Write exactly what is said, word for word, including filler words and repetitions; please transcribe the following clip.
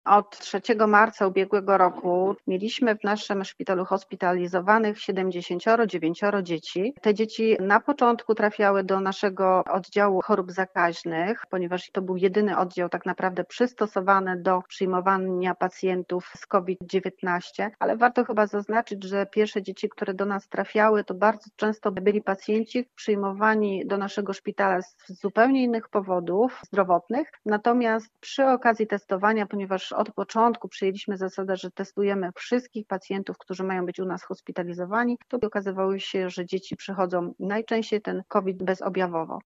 Od trzeciego marca ubiegłego roku mieliśmy w naszym szpitalu hospitalizowanych siedemdziesiąt dziewięć dzieci. Te dzieci na początku trafiały do naszego oddziału chorób zakaźnych, ponieważ to był jedyny oddział tak naprawdę przystosowany do przyjmowania pacjentów z COVID dziewiętnaście, ale warto chyba zaznaczyć, że pierwsze dzieci, które do nas trafiały, to bardzo często byli pacjenci przyjmowani do naszego szpitala z zupełnie innych powodów zdrowotnych, natomiast przy okazji testowania, ponieważ od początku przyjęliśmy zasadę, że testujemy wszystkich pacjentów, którzy mają być u nas hospitalizowani, to okazywało się, że dzieci przychodzą najczęściej ten COVID bezobjawowo.